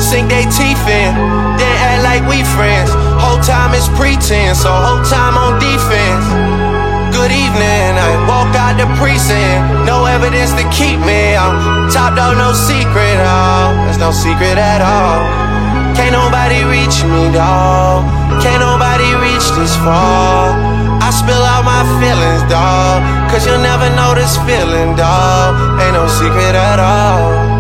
sink they teeth in, then act like we friends. Whole time is pretense, so whole time on defense. Good evening, I walk out the precinct. No evidence to keep me. I'm top dog, no secret, oh. There's no secret at all. Can't nobody reach me, dawg. Can't nobody reach this far. I spill out my feelings, dawg, cause you'll never know this feeling, dawg. Ain't no secret at all.